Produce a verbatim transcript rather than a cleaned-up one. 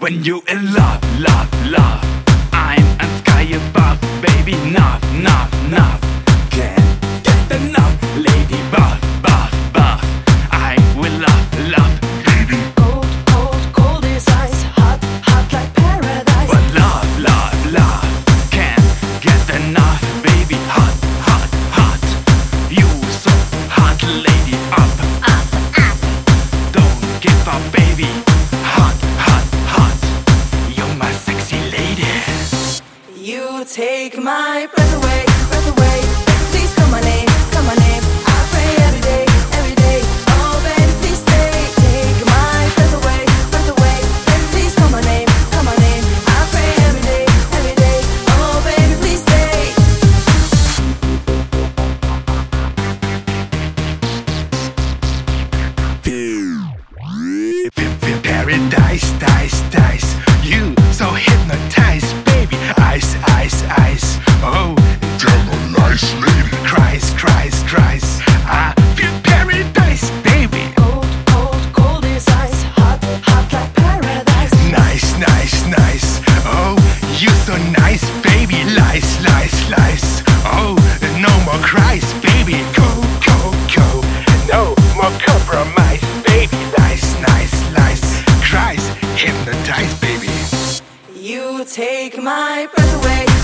When you in love, love, love, I'm a sky above, baby, enough, enough, enough. Can't get enough, lady, buff, buff, buff. I will love, love, baby. Cold, cold, cold is ice, hot, hot like paradise. But love, love, love, can't get enough, baby, hot, hot, hot. You so hot, lady, up, Up, up. don't give up, baby. Hot, hot, hot. You're my sexy lady. You take my breath away, breath away. Please come my name, come my name. I pray every day, every day. Oh baby, please stay. Take my breath away, breath away. Baby, please come my name, come my name. I pray every day, every day. Oh baby, please stay. Paradise, dice, dice. You so hypnotized, baby. Ice, ice, ice. Oh, damn a nice lady. Cries, cries, cries. I feel paradise, baby. Cold, cold, cold is ice, hot, hot like paradise. Nice, nice, nice. Oh, you so nice, baby. Lies, lies, lies. Oh, no more cries, baby. Go, go, go. No more compromise, baby. Lies, nice, lies. Cries, hypnotize, baby. You take my breath away.